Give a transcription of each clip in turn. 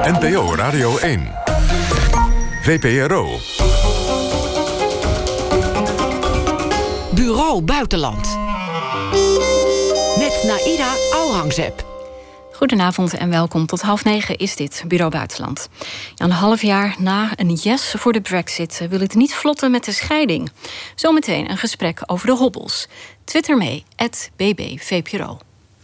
NPO Radio 1. VPRO. Bureau Buitenland. Met Naida Auhangzeb. Goedenavond en welkom. Tot 8:30 is dit Bureau Buitenland. Een half jaar na een yes voor de Brexit wil het niet vlotten met de scheiding. Zometeen een gesprek over de hobbels. Twitter mee, @BBVPRO.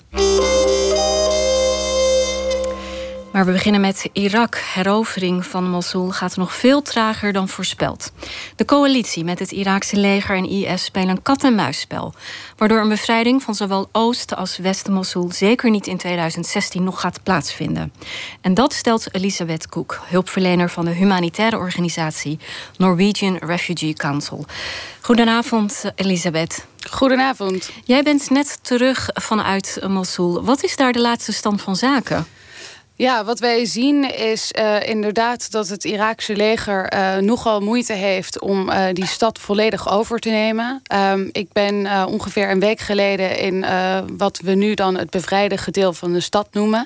Maar we beginnen met Irak. Herovering van Mosul gaat nog veel trager dan voorspeld. De coalitie met het Iraakse leger en IS spelen een kat-en-muisspel, waardoor een bevrijding van zowel Oost- als West-Mosul zeker niet in 2016 nog gaat plaatsvinden. En dat stelt Elisabeth Cook, hulpverlener van de humanitaire organisatie Norwegian Refugee Council. Goedenavond, Elisabeth. Goedenavond. Jij bent net terug vanuit Mosul. Wat is daar de laatste stand van zaken? Ja, wat wij zien is inderdaad dat het Iraakse leger nogal moeite heeft om die stad volledig over te nemen. Ik ben ongeveer een week geleden in wat we nu dan het bevrijde gedeelte van de stad noemen.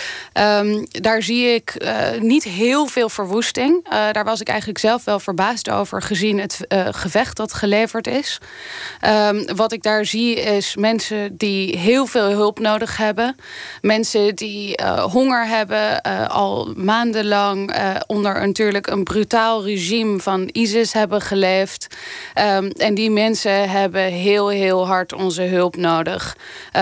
Daar zie ik niet heel veel verwoesting. Daar was ik eigenlijk zelf wel verbaasd over, gezien het gevecht dat geleverd is. Wat ik daar zie is mensen die heel veel hulp nodig hebben. Mensen die honger hebben, al maandenlang onder natuurlijk een brutaal regime van ISIS hebben geleefd. En die mensen hebben heel, heel hard onze hulp nodig.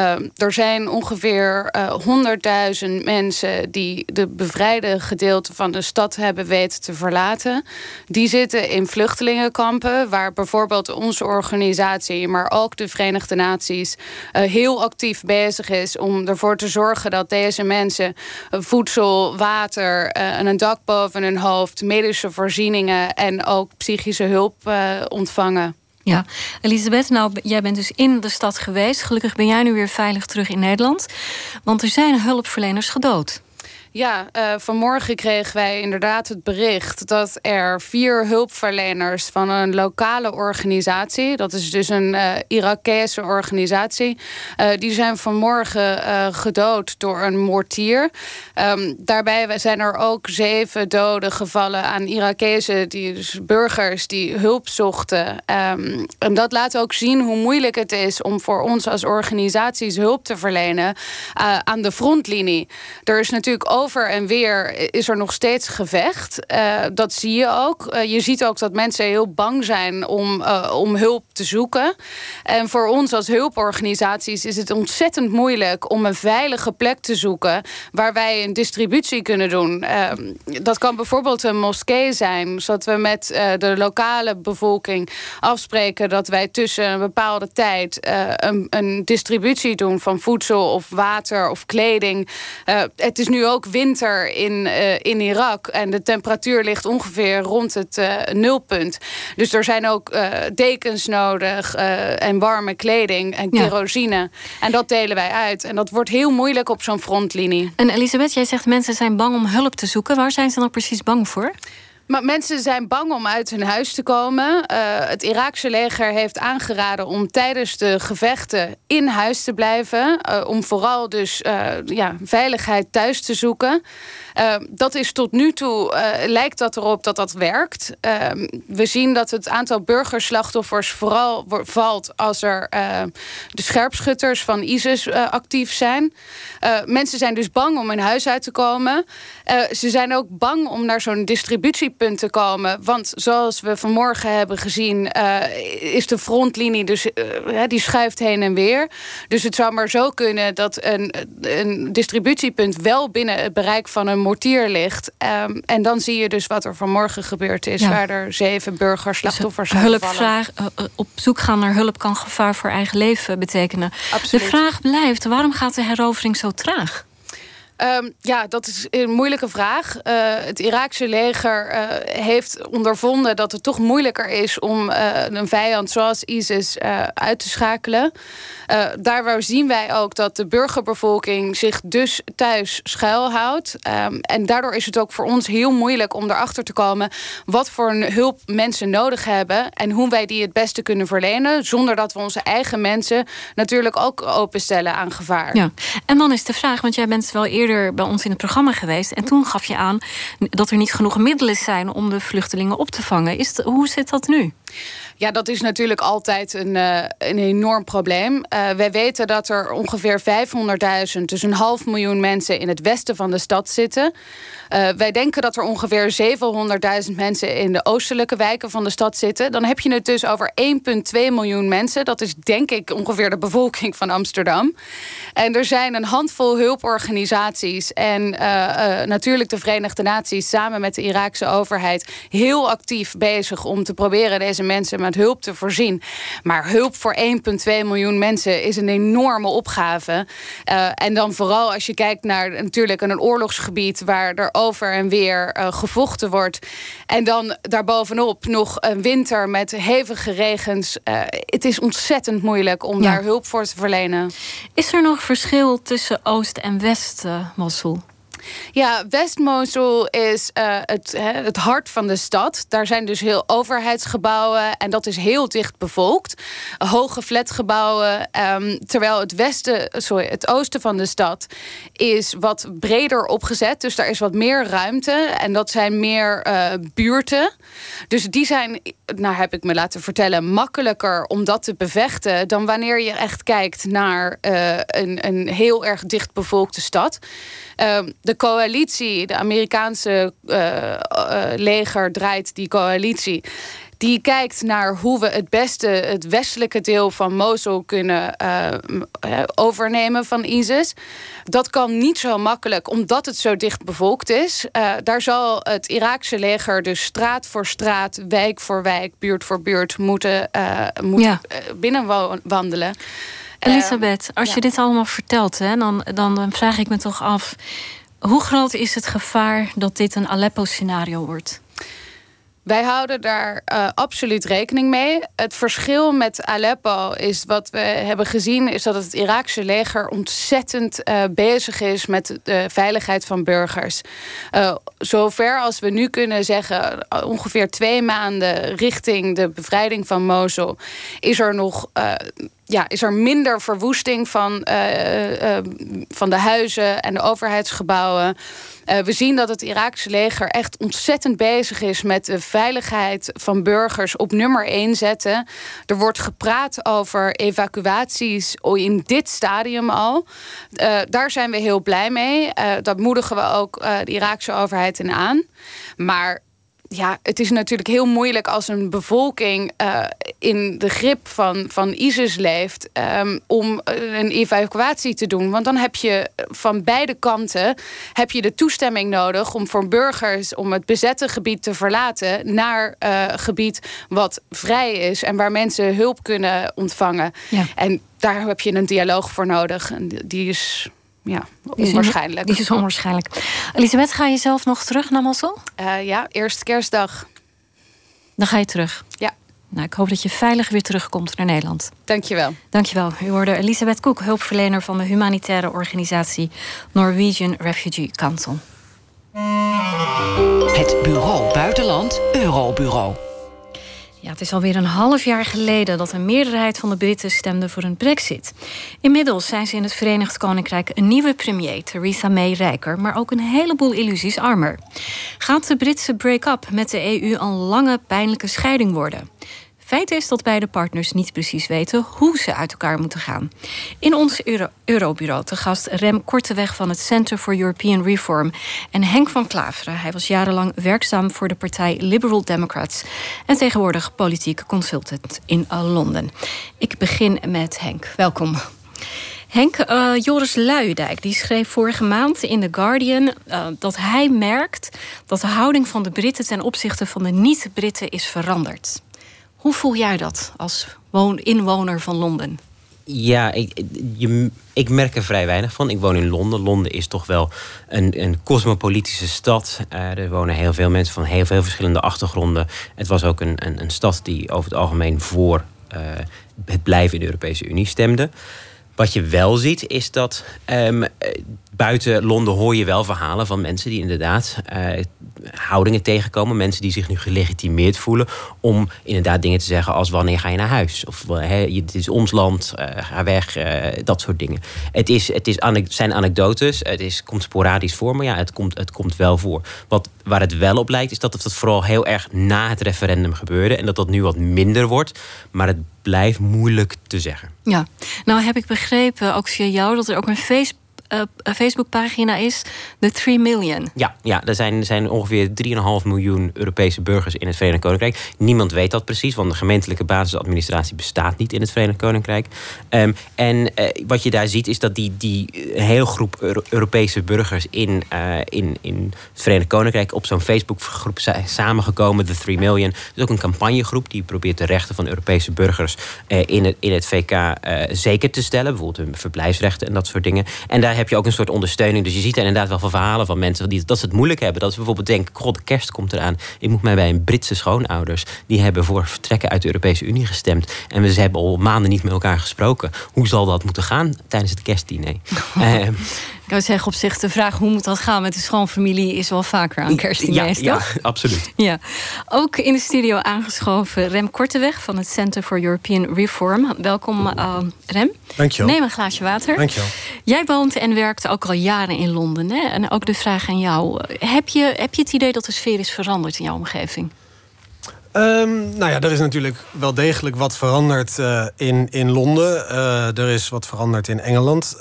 Er zijn ongeveer 100.000 mensen die de bevrijde gedeelte van de stad hebben weten te verlaten. Die zitten in vluchtelingenkampen, waar bijvoorbeeld onze organisatie, maar ook de Verenigde Naties, heel actief bezig is om ervoor te zorgen dat deze mensen voedsel, water en een dak boven hun hoofd, medische voorzieningen en ook psychische hulp ontvangen. Ja, Elisabeth, nou, jij bent dus in de stad geweest. Gelukkig ben jij nu weer veilig terug in Nederland. Want er zijn hulpverleners gedood. Ja, vanmorgen kregen wij inderdaad het bericht dat er 4 hulpverleners van een lokale organisatie, dat is dus een Irakese organisatie, die zijn vanmorgen gedood door een mortier. Daarbij zijn er ook 7 doden gevallen aan Irakezen, dus burgers die hulp zochten. En dat laat ook zien hoe moeilijk het is om voor ons als organisaties hulp te verlenen aan de frontlinie. Er is natuurlijk over en weer is er nog steeds gevecht. Dat zie je ook. Je ziet ook dat mensen heel bang zijn om hulp te zoeken. En voor ons als hulporganisaties is het ontzettend moeilijk om een veilige plek te zoeken waar wij een distributie kunnen doen. Dat kan bijvoorbeeld een moskee zijn, zodat we met de lokale bevolking afspreken dat wij tussen een bepaalde tijd een distributie doen van voedsel of water of kleding. Het is nu ook winter in Irak en de temperatuur ligt ongeveer rond het nulpunt. Dus er zijn ook dekens nodig en warme kleding en kerosine. En dat delen wij uit. En dat wordt heel moeilijk op zo'n frontlinie. En Elisabeth, jij zegt mensen zijn bang om hulp te zoeken. Waar zijn ze dan precies bang voor? Maar mensen zijn bang om uit hun huis te komen. Het Iraakse leger heeft aangeraden om tijdens de gevechten in huis te blijven. Om vooral dus veiligheid thuis te zoeken. Dat is tot nu toe, lijkt dat erop dat dat werkt. We zien dat het aantal burgerslachtoffers vooral valt als er de scherpschutters van ISIS actief zijn. Mensen zijn dus bang om hun huis uit te komen. Ze zijn ook bang om naar zo'n distributiepunt te komen. Want zoals we vanmorgen hebben gezien, is de frontlinie dus die schuift heen en weer. Dus het zou maar zo kunnen dat een distributiepunt wel binnen het bereik van een mortier ligt. En dan zie je dus wat er vanmorgen gebeurd is, waar er 7 burgerslachtoffers zijn gevallen. Op zoek gaan naar hulp kan gevaar voor eigen leven betekenen. Absoluut. De vraag blijft, waarom gaat de herovering zo traag? Dat is een moeilijke vraag. Het Iraakse leger heeft ondervonden dat het toch moeilijker is om een vijand zoals ISIS uit te schakelen. Daar zien wij ook dat de burgerbevolking zich dus thuis schuilhoudt. En daardoor is het ook voor ons heel moeilijk om erachter te komen wat voor een hulp mensen nodig hebben en hoe wij die het beste kunnen verlenen, zonder dat we onze eigen mensen natuurlijk ook openstellen aan gevaar. Ja. En dan is de vraag, want jij bent wel eerder eerder bij ons in het programma geweest. En toen gaf je aan dat er niet genoeg middelen zijn om de vluchtelingen op te vangen. Hoe zit dat nu? Ja, dat is natuurlijk altijd een enorm probleem. Wij weten dat er ongeveer 500.000, dus 500.000 mensen in het westen van de stad zitten. Wij denken dat er ongeveer 700.000 mensen in de oostelijke wijken van de stad zitten. Dan heb je het dus over 1,2 miljoen mensen. Dat is denk ik ongeveer de bevolking van Amsterdam. En er zijn een handvol hulporganisaties en natuurlijk de Verenigde Naties samen met de Iraakse overheid heel actief bezig om te proberen deze mensen met hulp te voorzien. Maar hulp voor 1,2 miljoen mensen is een enorme opgave. En dan vooral als je kijkt naar natuurlijk een oorlogsgebied waar er over en weer gevochten wordt. En dan daarbovenop nog een winter met hevige regens. Het is ontzettend moeilijk om daar hulp voor te verlenen. Is er nog verschil tussen Oost en West, Mosul? Ja, West-Mosul is het hart van de stad. Daar zijn dus heel overheidsgebouwen en dat is heel dicht bevolkt. Hoge flatgebouwen. Terwijl het oosten van de stad is wat breder opgezet. Dus daar is wat meer ruimte en dat zijn meer buurten. Dus die zijn, heb ik me laten vertellen, makkelijker om dat te bevechten dan wanneer je echt kijkt naar een heel erg dicht bevolkte stad. De coalitie, de Amerikaanse leger draait die coalitie. Die kijkt naar hoe we het beste het westelijke deel van Mosul kunnen overnemen van ISIS. Dat kan niet zo makkelijk, omdat het zo dicht bevolkt is. Daar zal het Iraakse leger dus straat voor straat, wijk voor wijk, buurt voor buurt moeten binnenwandelen. Elisabeth, als je dit allemaal vertelt, dan vraag ik me toch af, hoe groot is het gevaar dat dit een Aleppo-scenario wordt? Wij houden daar absoluut rekening mee. Het verschil met Aleppo is wat we hebben gezien, is dat het Iraakse leger ontzettend bezig is met de veiligheid van burgers. Zover als we nu kunnen zeggen, ongeveer 2 maanden richting de bevrijding van Mosul, is er nog is er minder verwoesting van de huizen en de overheidsgebouwen. We zien dat het Iraakse leger echt ontzettend bezig is met de veiligheid van burgers op nummer 1 zetten. Er wordt gepraat over evacuaties in dit stadium al. Daar zijn we heel blij mee. Dat moedigen we ook de Iraakse overheid in aan. Maar ja, het is natuurlijk heel moeilijk als een bevolking in de grip van ISIS leeft om een evacuatie te doen. Want dan heb je van beide kanten de toestemming nodig om voor burgers om het bezette gebied te verlaten naar gebied wat vrij is en waar mensen hulp kunnen ontvangen. Ja. En daar heb je een dialoog voor nodig. En die is onwaarschijnlijk. Die is onwaarschijnlijk. Elisabeth, ga je zelf nog terug naar Mosul? Ja, eerste kerstdag. Dan ga je terug? Ja. Nou, ik hoop dat je veilig weer terugkomt naar Nederland. Dankjewel. Dankjewel. U hoorde Elisabeth Koek, hulpverlener van de humanitaire organisatie Norwegian Refugee Council. Het Bureau Buitenland Eurobureau. Ja, het is alweer een half jaar geleden dat een meerderheid van de Britten stemde voor een Brexit. Inmiddels zijn ze in het Verenigd Koninkrijk een nieuwe premier, Theresa May, rijker, maar ook een heleboel illusies armer. Gaat de Britse break-up met de EU een lange, pijnlijke scheiding worden? Feit is dat beide partners niet precies weten hoe ze uit elkaar moeten gaan. In ons Eurobureau te gast Rem Korteweg van het Center for European Reform en Henk van Klaveren. Hij was jarenlang werkzaam voor de partij Liberal Democrats en tegenwoordig politiek consultant in Londen. Ik begin met Henk. Welkom. Henk, Joris Luijendijk die schreef vorige maand in The Guardian dat hij merkt dat de houding van de Britten ten opzichte van de niet-Britten is veranderd. Hoe voel jij dat als inwoner van Londen? Ja, ik merk er vrij weinig van. Ik woon in Londen. Londen is toch wel een cosmopolitische stad. Er wonen heel veel mensen van heel veel verschillende achtergronden. Het was ook een stad die over het algemeen voor het blijven in de Europese Unie stemde. Wat je wel ziet is dat buiten Londen hoor je wel verhalen van mensen die inderdaad houdingen tegenkomen. Mensen die zich nu gelegitimeerd voelen om inderdaad dingen te zeggen als wanneer ga je naar huis? Of dit is ons land, ga weg, dat soort dingen. Het zijn anekdotes, komt sporadisch voor, maar ja, het komt wel voor. Waar het wel op lijkt, is dat het vooral heel erg na het referendum gebeurde en dat nu wat minder wordt, maar het blijft moeilijk te zeggen. Ja, nou heb ik begrepen, ook via jou, dat er ook een Facebookpagina is, de 3 Million. Ja, er zijn ongeveer 3,5 miljoen Europese burgers in het Verenigd Koninkrijk. Niemand weet dat precies, want de gemeentelijke basisadministratie bestaat niet in het Verenigd Koninkrijk. Wat je daar ziet is dat die hele groep Europese burgers in het Verenigd Koninkrijk op zo'n Facebookgroep zijn samengekomen, de 3 Million. Dat is ook een campagnegroep die probeert de rechten van Europese burgers in het VK zeker te stellen. Bijvoorbeeld hun verblijfsrechten en dat soort dingen. En daar heb je ook een soort ondersteuning. Dus je ziet er inderdaad wel van verhalen van mensen dat ze het moeilijk hebben. Dat ze bijvoorbeeld denken, god, de kerst komt eraan. Ik moet mij bij een Britse schoonouders. Die hebben voor vertrekken uit de Europese Unie gestemd. En ze hebben al maanden niet met elkaar gesproken. Hoe zal dat moeten gaan tijdens het kerstdiner? Ik zou zeggen, op zich de vraag hoe moet dat gaan met de schoonfamilie is wel vaker aan kerstdiners, toch? Ja, absoluut. Ja. Ook in de studio aangeschoven Rem Korteweg van het Center for European Reform. Welkom, Rem. Dankjewel. Neem een glaasje water. Dankjewel. Jij woont en werkt ook al jaren in Londen, hè? En ook de vraag aan jou. Heb je het idee dat de sfeer is veranderd in jouw omgeving? Er is natuurlijk wel degelijk wat veranderd in Londen. Er is wat veranderd in Engeland.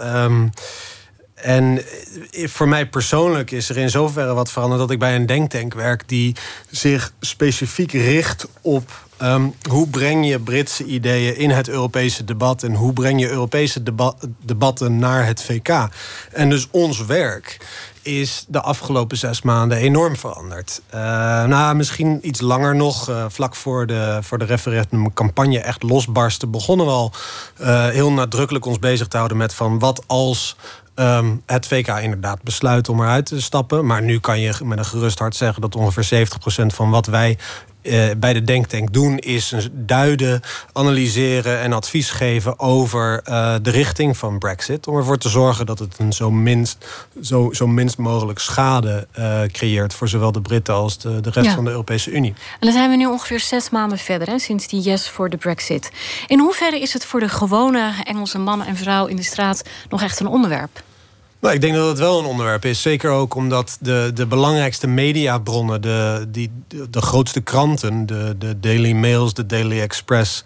En voor mij persoonlijk is er in zoverre wat veranderd dat ik bij een denktank werk die zich specifiek richt op hoe breng je Britse ideeën in het Europese debat en hoe breng je Europese debatten naar het VK. En dus ons werk is de afgelopen 6 maanden enorm veranderd. Misschien iets langer nog. Vlak voor de referendumcampagne echt losbarstte, begonnen we al heel nadrukkelijk ons bezig te houden met van wat als het VK inderdaad besluit om eruit te stappen. Maar nu kan je met een gerust hart zeggen dat ongeveer 70% van wat wij bij de denktank doen is duiden, analyseren en advies geven over de richting van Brexit. Om ervoor te zorgen dat het een zo minst mogelijk schade creëert voor zowel de Britten als de rest van de Europese Unie. En dan zijn we nu ongeveer 6 maanden verder, hè, sinds die yes voor de Brexit. In hoeverre is het voor de gewone Engelse man en vrouw in de straat nog echt een onderwerp? Nou, ik denk dat het wel een onderwerp is. Zeker ook omdat de belangrijkste mediabronnen, de grootste kranten, de Daily Mails, de Daily Express,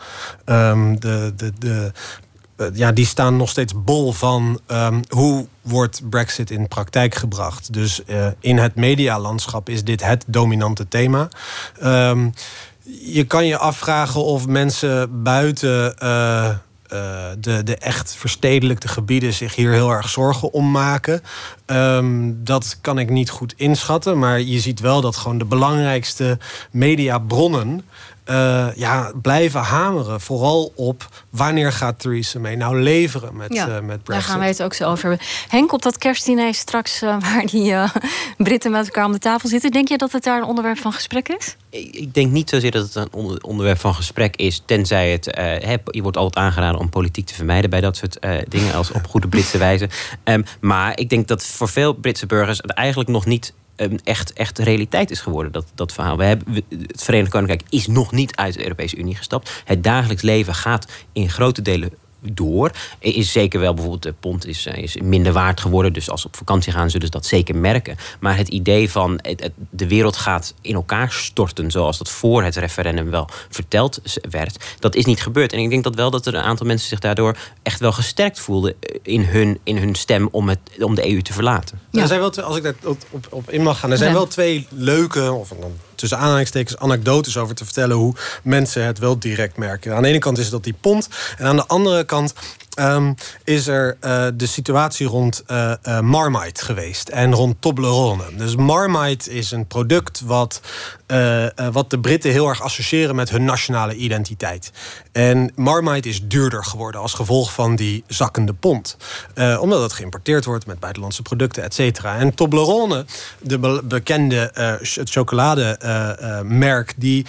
die staan nog steeds bol van hoe wordt Brexit in praktijk gebracht. Dus in het medialandschap is dit het dominante thema. Je kan je afvragen of mensen buiten de echt verstedelijkte gebieden zich hier heel erg zorgen om maken. Dat kan ik niet goed inschatten. Maar je ziet wel dat gewoon de belangrijkste mediabronnen blijven hameren. Vooral op wanneer gaat Theresa May nou leveren met Brexit. Daar gaan wij het ook zo over hebben. Henk, op dat kerstdiner straks waar die Britten met elkaar om de tafel zitten, denk je dat het daar een onderwerp van gesprek is? Ik denk niet zozeer dat het een onderwerp van gesprek is, tenzij het je wordt altijd aangeraden om politiek te vermijden bij dat soort dingen, als op goede Britse wijze. Maar ik denk dat voor veel Britse burgers het eigenlijk nog niet echt realiteit is geworden, dat verhaal. Het Verenigd Koninkrijk is nog niet uit de Europese Unie gestapt. Het dagelijks leven gaat in grote delen door. Is zeker wel, bijvoorbeeld de pond is minder waard geworden. Dus als ze op vakantie gaan, zullen ze dat zeker merken. Maar het idee van de wereld gaat in elkaar storten, zoals dat voor het referendum wel verteld werd, dat is niet gebeurd. En ik denk dat wel dat er een aantal mensen zich daardoor echt wel gesterkt voelden in hun stem om de EU te verlaten. Ja. Er zijn wel als ik daar op in mag gaan, er zijn wel 2 leuke, of dan tussen aanhalingstekens, anekdotes over te vertellen hoe mensen het wel direct merken. Aan de ene kant is het dat die pond, en aan de andere kant is er de situatie rond Marmite geweest en rond Toblerone. Dus Marmite is een product wat de Britten heel erg associëren met hun nationale identiteit. En Marmite is duurder geworden als gevolg van die zakkende pond. Omdat het geïmporteerd wordt met buitenlandse producten, et cetera. En Toblerone, de bekende chocolademerk, die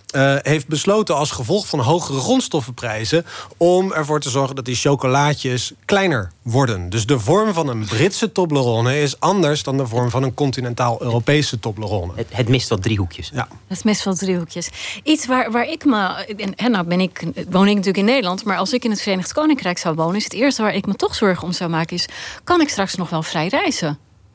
heeft besloten als gevolg van hogere grondstoffenprijzen om ervoor te zorgen dat die chocolaatjes kleiner worden. Dus de vorm van een Britse Toblerone is anders dan de vorm van een continentaal-Europese Toblerone. Het mist wat driehoekjes. Ja. Het mist wel driehoekjes. Iets waar ik me... En nou woon ik natuurlijk in Nederland, maar als ik in het Verenigd Koninkrijk zou wonen, is het eerste waar ik me toch zorgen om zou maken is, kan ik straks nog wel vrij reizen?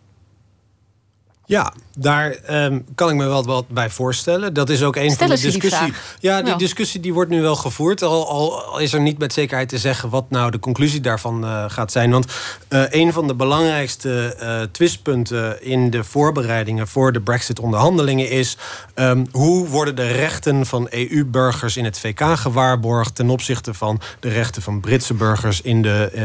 Ja, daar kan ik me wel wat bij voorstellen. Dat is ook een van de discussies. Ja, die discussie die wordt nu wel gevoerd. Al is er niet met zekerheid te zeggen wat nou de conclusie daarvan gaat zijn. Want een van de belangrijkste twistpunten in de voorbereidingen voor de Brexit-onderhandelingen is hoe worden de rechten van EU-burgers in het VK gewaarborgd ten opzichte van de rechten van Britse burgers in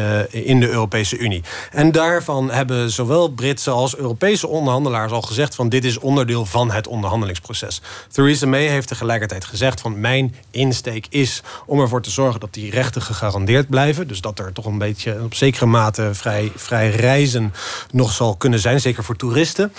de Europese Unie. En daarvan hebben zowel Britse als Europese onderhandelaars al gezegd van dit is onderdeel van het onderhandelingsproces. Theresa May heeft tegelijkertijd gezegd van mijn insteek is om ervoor te zorgen dat die rechten gegarandeerd blijven. Dus dat er toch een beetje op zekere mate vrij reizen nog zal kunnen zijn, zeker voor toeristen.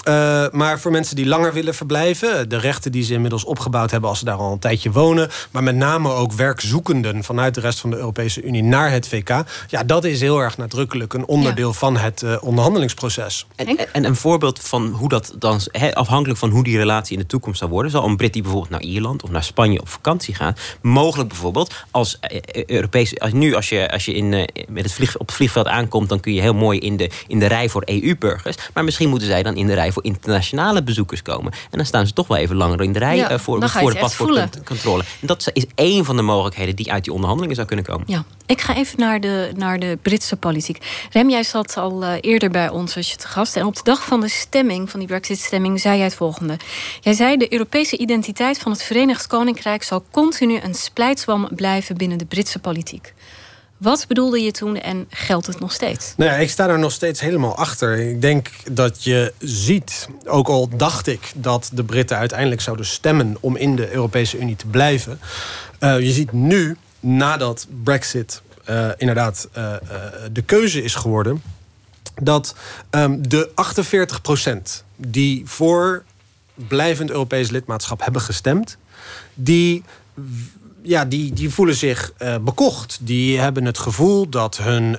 Maar voor mensen die langer willen verblijven, de rechten die ze inmiddels opgebouwd hebben als ze daar al een tijdje wonen, maar met name ook werkzoekenden vanuit de rest van de Europese Unie naar het VK, ja, dat is heel erg nadrukkelijk een onderdeel van het onderhandelingsproces. En een voorbeeld van hoe dat dan, afhankelijk van hoe die relatie in de toekomst zal worden, zal een Brit die bijvoorbeeld naar Ierland of naar Spanje op vakantie gaat, mogelijk bijvoorbeeld als Europees, als je op het vliegveld aankomt, dan kun je heel mooi in de rij voor EU-burgers, maar misschien moeten zij dan in de rij voor internationale bezoekers komen. En dan staan ze toch wel even langer in de rij voor de paspoortcontrole. En dat is één van de mogelijkheden die uit die onderhandelingen zou kunnen komen. Ja. Ik ga even naar de Britse politiek. Rem, jij zat al eerder bij ons als je te gast. En op de dag van de stemming, van die Brexit-stemming, zei jij het volgende. Jij zei, de Europese identiteit van het Verenigd Koninkrijk zal continu een splijtswam blijven binnen de Britse politiek. Wat bedoelde je toen en geldt het nog steeds? Nou ja, ik sta er nog steeds helemaal achter. Ik denk dat je ziet, ook al dacht ik dat de Britten uiteindelijk zouden stemmen om in de Europese Unie te blijven. Je ziet nu, nadat Brexit inderdaad de keuze is geworden, dat de 48% die voor blijvend Europees lidmaatschap hebben gestemd, die voelen zich bekocht. Die hebben het gevoel dat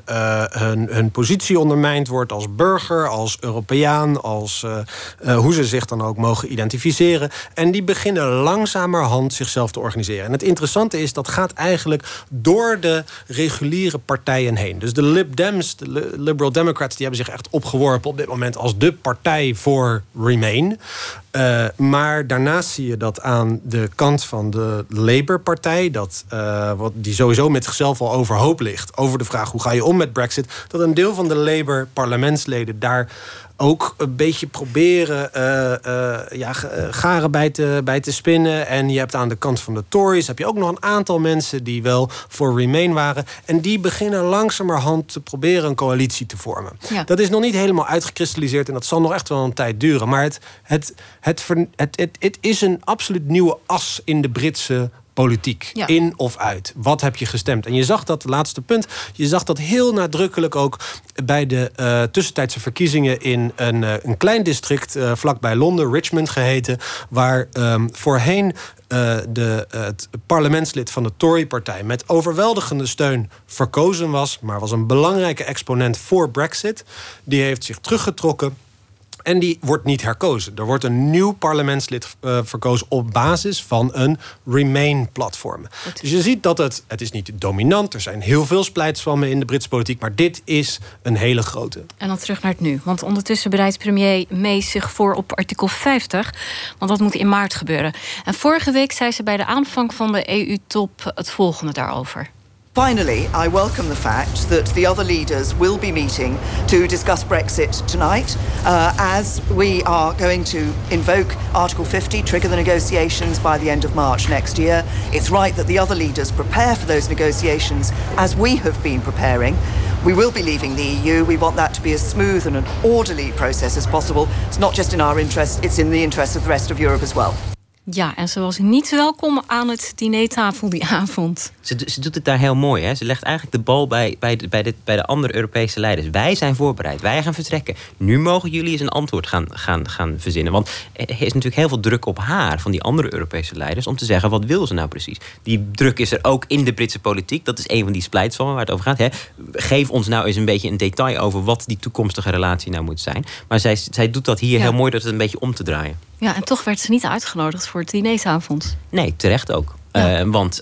hun positie ondermijnd wordt als burger, als Europeaan, als hoe ze zich dan ook mogen identificeren. En die beginnen langzamerhand zichzelf te organiseren. En het interessante is, dat gaat eigenlijk door de reguliere partijen heen. Dus de Lib Dems, de Liberal Democrats, die hebben zich echt opgeworpen op dit moment als de partij voor Remain. Maar daarnaast zie je dat aan de kant van de Labour-partij, die sowieso met zichzelf al overhoop ligt over de vraag hoe ga je om met Brexit, dat een deel van de Labour-parlementsleden daar ook een beetje proberen garen bij te spinnen. En je hebt aan de kant van de Tories heb je ook nog een aantal mensen die wel voor Remain waren. En die beginnen langzamerhand te proberen een coalitie te vormen. Ja. Dat is nog niet helemaal uitgekristalliseerd en dat zal nog echt wel een tijd duren. Maar het is een absoluut nieuwe as in de Britse politiek. Ja. In of uit. Wat heb je gestemd? En je zag dat, laatste punt, je zag dat heel nadrukkelijk ook bij de tussentijdse verkiezingen in een klein district vlakbij Londen, Richmond geheten, waar voorheen het parlementslid van de Tory-partij met overweldigende steun verkozen was, maar was een belangrijke exponent voor Brexit. Die heeft zich teruggetrokken. En die wordt niet herkozen. Er wordt een nieuw parlementslid verkozen op basis van een Remain-platform. Dus je ziet dat het is niet dominant. Er zijn heel veel splijtswammen in de Britse politiek. Maar dit is een hele grote. En dan terug naar het nu. Want ondertussen bereidt premier May zich voor op artikel 50. Want dat moet in maart gebeuren. En vorige week zei ze bij de aanvang van de EU-top het volgende daarover. Finally, I welcome the fact that the other leaders will be meeting to discuss Brexit tonight, as we are going to invoke Article 50, trigger the negotiations by the end of March next year. It's right that the other leaders prepare for those negotiations as we have been preparing. We will be leaving the EU. We want that to be as smooth and an orderly process as possible. It's not just in our interest, it's in the interest of the rest of Europe as well. Ja, en ze was niet welkom aan het dinertafel die avond. Ze doet het daar heel mooi. Hè? Ze legt eigenlijk de bal bij de andere Europese leiders. Wij zijn voorbereid, wij gaan vertrekken. Nu mogen jullie eens een antwoord gaan verzinnen. Want er is natuurlijk heel veel druk op haar van die andere Europese leiders om te zeggen, wat wil ze nou precies? Die druk is er ook in de Britse politiek. Dat is een van die splijtswammen waar het over gaat. Hè? Geef ons nou eens een beetje een detail over wat die toekomstige relatie nou moet zijn. Maar zij doet dat hier heel mooi door het een beetje om te draaien. Ja, en toch werd ze niet uitgenodigd voor het dinersavond. Nee, terecht ook. Ja. Want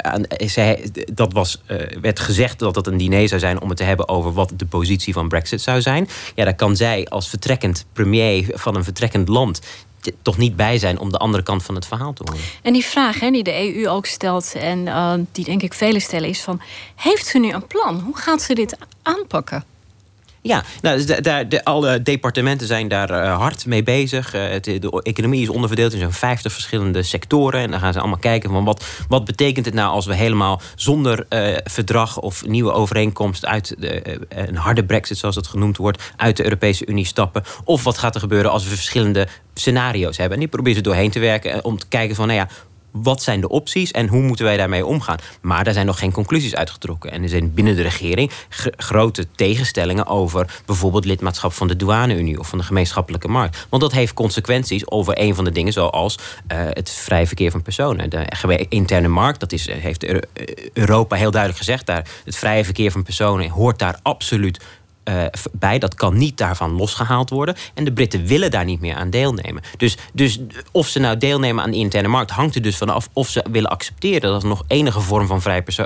werd gezegd dat het een diner zou zijn om het te hebben over wat de positie van Brexit zou zijn. Ja, daar kan zij als vertrekkend premier van een vertrekkend land toch niet bij zijn om de andere kant van het verhaal te horen. En die vraag die de EU ook stelt en die denk ik velen stellen is van, heeft ze nu een plan? Hoe gaat ze dit aanpakken? Ja, nou, alle departementen zijn daar hard mee bezig. De economie is onderverdeeld in zo'n 50 verschillende sectoren. En dan gaan ze allemaal kijken van wat betekent het nou als we helemaal zonder verdrag of nieuwe overeenkomst uit een harde Brexit, zoals het genoemd wordt, uit de Europese Unie stappen. Of wat gaat er gebeuren als we verschillende scenario's hebben. En die proberen ze doorheen te werken om te kijken van, nou ja, wat zijn de opties en hoe moeten wij daarmee omgaan? Maar daar zijn nog geen conclusies uitgetrokken. En er zijn binnen de regering grote tegenstellingen over bijvoorbeeld lidmaatschap van de douane-Unie of van de gemeenschappelijke markt. Want dat heeft consequenties over een van de dingen zoals het vrije verkeer van personen. De interne markt, dat heeft Europa heel duidelijk gezegd. Het vrije verkeer van personen hoort daar absoluut bij. Dat kan niet daarvan losgehaald worden. En de Britten willen daar niet meer aan deelnemen. Dus of ze nou deelnemen aan de interne markt hangt er dus vanaf of ze willen accepteren dat er nog enige vorm van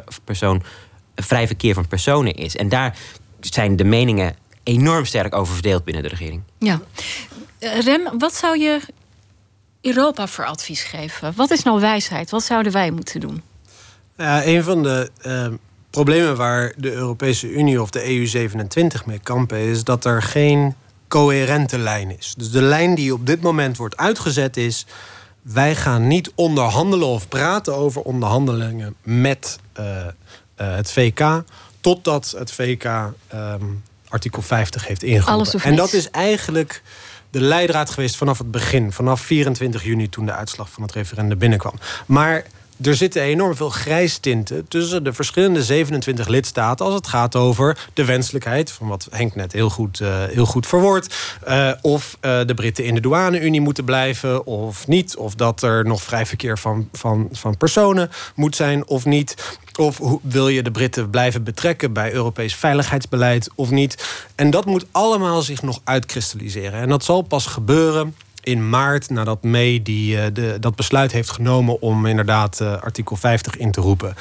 vrij verkeer van personen is. En daar zijn de meningen enorm sterk over verdeeld binnen de regering. Ja. Rem, wat zou je Europa voor advies geven? Wat is nou wijsheid? Wat zouden wij moeten doen? Een van de problemen waar de Europese Unie of de EU27 mee kampen is dat er geen coherente lijn is. Dus de lijn die op dit moment wordt uitgezet is, wij gaan niet onderhandelen of praten over onderhandelingen met het VK totdat het VK artikel 50 heeft ingeroepen. En dat is eigenlijk de leidraad geweest vanaf het begin, vanaf 24 juni toen de uitslag van het referendum binnenkwam. Maar er zitten enorm veel grijstinten tussen de verschillende 27 lidstaten als het gaat over de wenselijkheid, van wat Henk net heel goed verwoordt, of de Britten in de douane-Unie moeten blijven of niet, of dat er nog vrij verkeer van personen moet zijn of niet. Of wil je de Britten blijven betrekken bij Europees veiligheidsbeleid of niet? En dat moet allemaal zich nog uitkristalliseren. En dat zal pas gebeuren in maart, nadat May dat besluit heeft genomen om inderdaad artikel 50 in te roepen.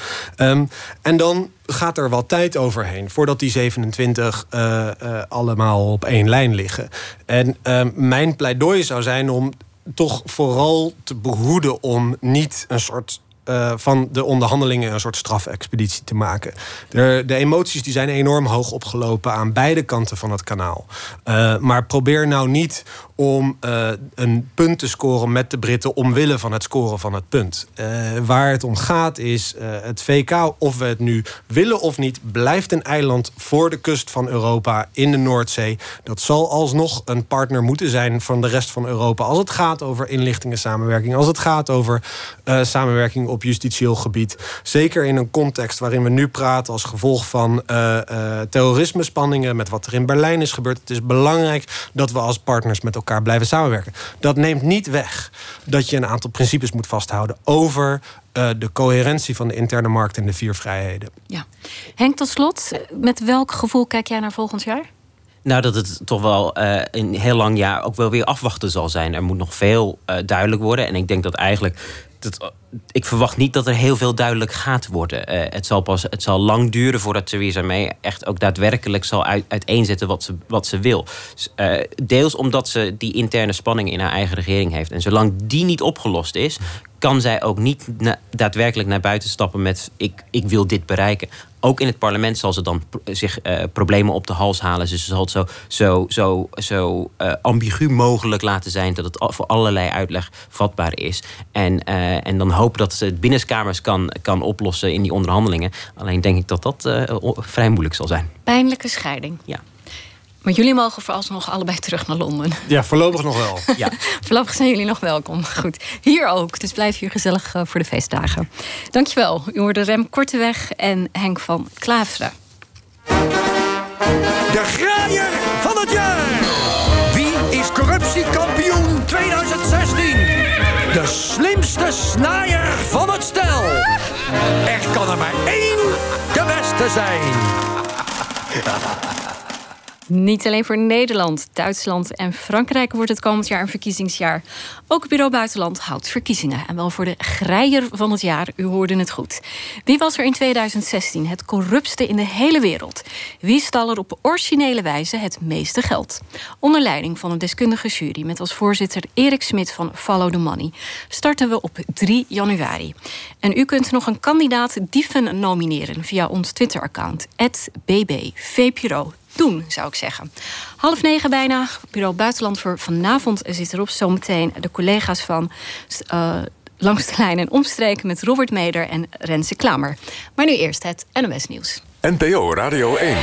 En dan gaat er wat tijd overheen voordat die 27 allemaal op één lijn liggen. En mijn pleidooi zou zijn om toch vooral te behoeden om niet een soort van de onderhandelingen een soort strafexpeditie te maken. De emoties die zijn enorm hoog opgelopen aan beide kanten van het kanaal. Maar probeer nou niet om een punt te scoren met de Britten omwille van het scoren van het punt. Waar het om gaat is het VK, of we het nu willen of niet, blijft een eiland voor de kust van Europa in de Noordzee. Dat zal alsnog een partner moeten zijn van de rest van Europa als het gaat over inlichtingensamenwerking, als het gaat over samenwerking op justitieel gebied. Zeker in een context waarin we nu praten als gevolg van terrorisme-spanningen, met wat er in Berlijn is gebeurd. Het is belangrijk dat we als partners met elkaar blijven samenwerken. Dat neemt niet weg dat je een aantal principes moet vasthouden over de coherentie van de interne markt en de 4 vrijheden. Ja. Henk, tot slot, met welk gevoel kijk jij naar volgend jaar? Nou, dat het toch wel een heel lang jaar ook wel weer afwachten zal zijn. Er moet nog veel duidelijk worden. En ik denk dat eigenlijk ik verwacht niet dat er heel veel duidelijk gaat worden. Het zal lang duren voordat Theresa May echt ook daadwerkelijk zal uiteenzetten wat ze wil. Deels omdat ze die interne spanning in haar eigen regering heeft. En zolang die niet opgelost is, kan zij ook niet daadwerkelijk naar buiten stappen met ik wil dit bereiken. Ook in het parlement zal ze dan zich problemen op de hals halen. Dus ze zal het zo ambigu mogelijk laten zijn dat het voor allerlei uitleg vatbaar is. En dan hopen dat ze het binnenskamers kan oplossen in die onderhandelingen. Alleen denk ik dat vrij moeilijk zal zijn. Pijnlijke scheiding. Ja. Maar jullie mogen vooralsnog allebei terug naar Londen. Ja, voorlopig nog wel. Ja. Voorlopig zijn jullie nog welkom. Goed, hier ook. Dus blijf hier gezellig voor de feestdagen. Dankjewel. U hoorde Rem Korteweg en Henk van Klaveren. De graaier van het jaar. Wie is corruptiekampioen 2016? De slimste snaaier van het stel. Er kan er maar één de beste zijn. Niet alleen voor Nederland, Duitsland en Frankrijk wordt het komend jaar een verkiezingsjaar. Ook Bureau Buitenland houdt verkiezingen. En wel voor de graaier van het jaar, u hoorde het goed. Wie was er in 2016 het corruptste in de hele wereld? Wie stal er op originele wijze het meeste geld? Onder leiding van een deskundige jury met als voorzitter Erik Smit van Follow the Money starten we op 3 januari. En u kunt nog een kandidaat dieven nomineren via ons Twitter-account @bbvpro. Doen, zou ik zeggen. 8:30 bijna. Bureau Buitenland voor vanavond zit erop. Zometeen de collega's van Langs de Lijn en Omstreken met Robert Meder en Renze Klamer. Maar nu eerst het NOS Nieuws. NPO Radio 1.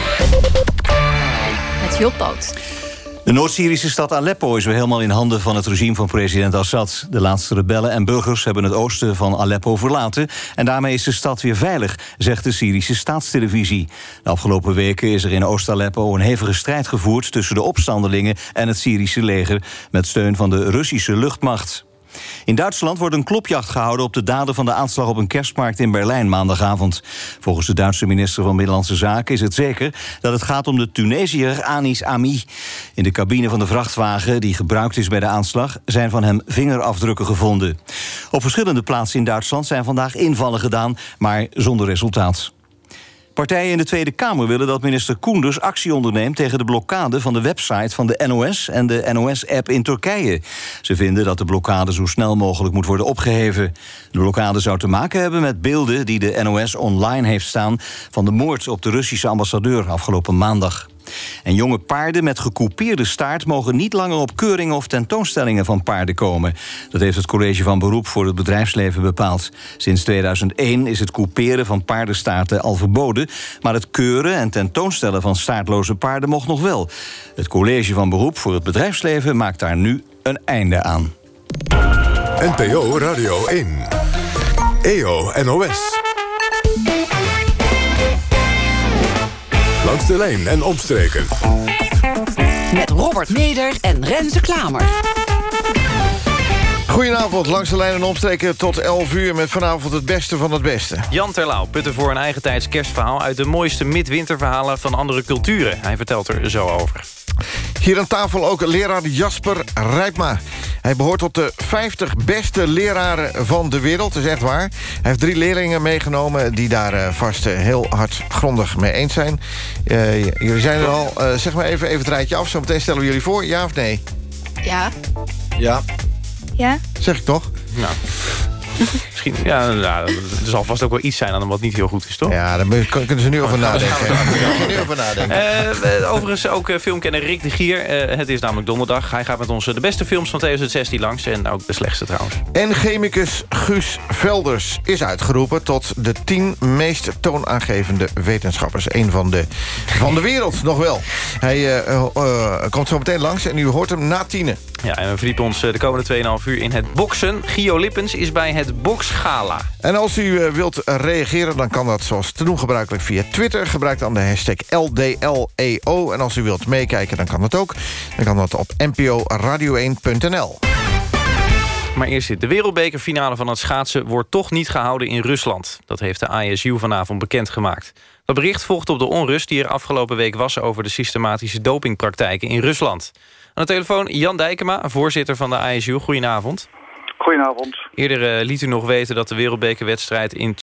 Met Job Poot. De Noord-Syrische stad Aleppo is weer helemaal in handen van het regime van president Assad. De laatste rebellen en burgers hebben het oosten van Aleppo verlaten en daarmee is de stad weer veilig, zegt de Syrische staatstelevisie. De afgelopen weken is er in Oost-Aleppo een hevige strijd gevoerd tussen de opstandelingen en het Syrische leger met steun van de Russische luchtmacht. In Duitsland wordt een klopjacht gehouden op de dader van de aanslag op een kerstmarkt in Berlijn maandagavond. Volgens de Duitse minister van Binnenlandse Zaken is het zeker dat het gaat om de Tunesiër Anis Ami. In de cabine van de vrachtwagen die gebruikt is bij de aanslag zijn van hem vingerafdrukken gevonden. Op verschillende plaatsen in Duitsland zijn vandaag invallen gedaan, maar zonder resultaat. Partijen in de Tweede Kamer willen dat minister Koenders actie onderneemt tegen de blokkade van de website van de NOS en de NOS-app in Turkije. Ze vinden dat de blokkade zo snel mogelijk moet worden opgeheven. De blokkade zou te maken hebben met beelden die de NOS online heeft staan van de moord op de Russische ambassadeur afgelopen maandag. En jonge paarden met gekoupeerde staart mogen niet langer op keuringen of tentoonstellingen van paarden komen. Dat heeft het College van Beroep voor het Bedrijfsleven bepaald. Sinds 2001 is het couperen van paardenstaarten al verboden, maar het keuren en tentoonstellen van staartloze paarden mocht nog wel. Het College van Beroep voor het Bedrijfsleven maakt daar nu een einde aan. NPO Radio 1. EO NOS. Langs de Lijn en Omstreken. Met Robert Meder en Renze Klamer. Goedenavond, Langs de Lijn en Omstreken tot 11 uur... met vanavond het beste van het beste. Jan Terlouw putte voor een eigentijds kerstverhaal... uit de mooiste midwinterverhalen van andere culturen. Hij vertelt er zo over. Hier aan tafel ook leraar Jasper Rijpma. Hij behoort tot de 50 beste leraren van de wereld, dat is echt waar. Hij heeft 3 leerlingen meegenomen die daar vast heel hard grondig mee eens zijn. Jullie zijn er al. Zeg maar even het rijtje af. Zo meteen stellen we jullie voor, ja of nee? Ja. Ja. Ja. Zeg ik toch? Nou, misschien, er zal vast ook wel iets zijn aan hem wat niet heel goed is, toch? Ja, daar kunnen ze nu over nadenken. Overigens ook filmkenner Rick de Gier. Het is namelijk donderdag. Hij gaat met ons de beste films van 2016 langs. En ook de slechtste trouwens. En chemicus Guus Velders is uitgeroepen tot de 10 meest toonaangevende wetenschappers. Eén van de wereld, nog wel. Hij komt zo meteen langs en u hoort hem na 10. Ja, en we verdiepen ons de komende 2,5 uur in het boksen. Gio Lippens is bij het Boksgala. En als u wilt reageren, dan kan dat zoals te doen gebruikelijk via Twitter. Gebruik dan de hashtag LDLEO. En als u wilt meekijken, dan kan dat ook. Dan kan dat op nporadio1.nl. Maar eerst dit. De wereldbekerfinale van het schaatsen wordt toch niet gehouden in Rusland. Dat heeft de ISU vanavond bekendgemaakt. Dat bericht volgt op de onrust die er afgelopen week was over de systematische dopingpraktijken in Rusland. Aan de telefoon Jan Dijkema, voorzitter van de ISU. Goedenavond. Goedenavond. Eerder liet u nog weten dat de wereldbekerwedstrijd in